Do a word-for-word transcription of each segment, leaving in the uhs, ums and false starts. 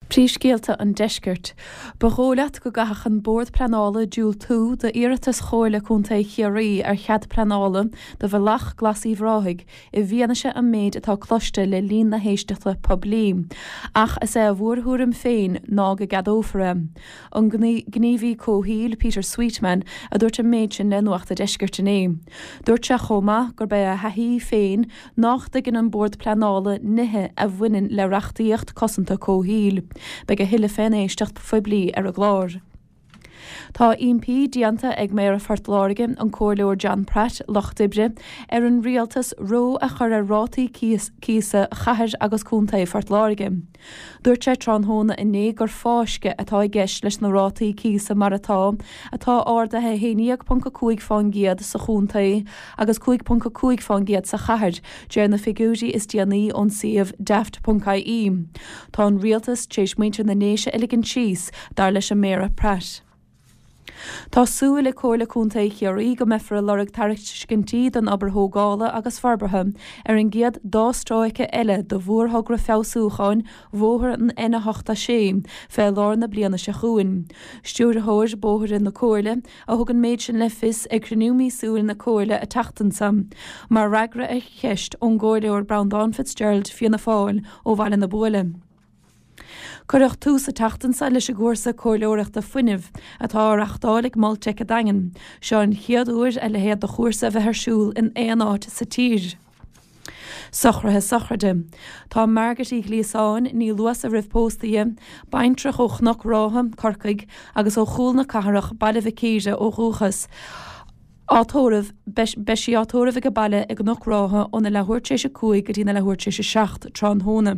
Príomhscéalta an deisceart. Ba go gachan bord planála dúil tú de iiritas chóirle chunta chiarí ar chead planála de bhealach glasí bhráthig i bhíanaise an méid atá cloiste le líon na héisteachta poblí. Ach is é bhórthúrim féin ná go gadófra. An gníomhí cóhíl Peter Sweetman a dúirt a méid sin lenuachta deisceart inné. Dúirt se chomma gur be a haí féin nach de gin an bord planála nithe a bhainean le reachtaíocht cosanta cóhíl. Beg a hiile féin éisteacht foiblí ar a glár. Tá M P dianta ag méar a fartláige an cóirleoir John Pratt Lochdibre ar an rialtas ró a chur a rátaí císa chathir agus cúntaí fartláige. Dúirt sé tránthóna inné gur fáisce atá gceist leis na rátaí císa mar atá atá áirithe héanaíoch ponca cúig fáin giad sa chúntaí agus cúig ponca cúig fáin giad sa chathir dear na figúí is déanaí ón siomh daft ponca í. Tá an rialtas tééis muintear na néise elegant síos dar leis a méar Pratt. Tá súil le cóirle cúntaí chiarí go mefra lorug tarictcintíd an aberthógála agus farbartha ar an giad dá stráice eile do bhórthagra feabhsúcháin bhóthar an ina hochta sé fé lár na bliana se chuin. Stúr thóir bóthar in na cóirle a thug an méid sin le fis ag crenúmí súil na cóirle a tachtansam, mar ragra a cheist ón ggóirleoir Brown Fitzgerald fianna fáil ó bhaile na bóile. Cuireach tú sa tachtansa leis a gúrsa cóirleoireachta fuinimh atá reachtálaigh máilte a dagan, seo an chiaadúir a le héad do chóirsa bheith arsúil in éon áit sa tír. Sochrathe sochrade. Tá margat í glíosáin ní luas a rih póstaí, baintrach ó chnach rátha corcaig agus ó chúl na catharach bailh céise ó rúchas. Átóramh beisi átóramh go baile ag nach rátha ó na lehuairtéise cúig go dtí na lehuairtéise seacht tránthóna.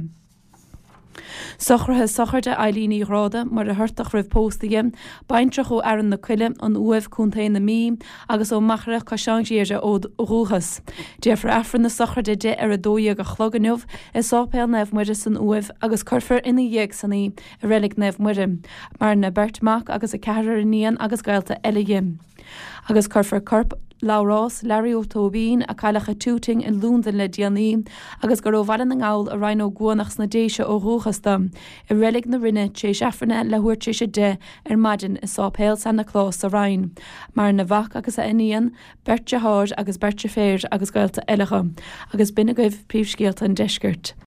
Sochrathe socharde eilíní ráda mar a thuirtach rih póstaige, baintrach ó airan na cuile an uamh cúntaí na mí agus ó machra caiisiangéire ó rúchas. Déafar afran na socharde de ar a dóí go chloganmh is ápéil nefh muire san uamh agus curfar ina dhéag sanní a rélig nefh muire, mar na bertmach agus a cearar iníon agus gailta eile. Agus curfar corp Lárás, Larry O'Tobin a caiilecha túting in lúndan le déanaí agus gur ó bhaile na ngáil a rain ó guanachs na déise ó rúchastam i rélig na rinne tééis afranna le thuirtéise de ar maidin is ápéil san na chlás a rain, mar na bhac agus a iníon, berte háir agus berte féir agus gailta eilecha, agus bina goibh príomhscéalta an deisceart.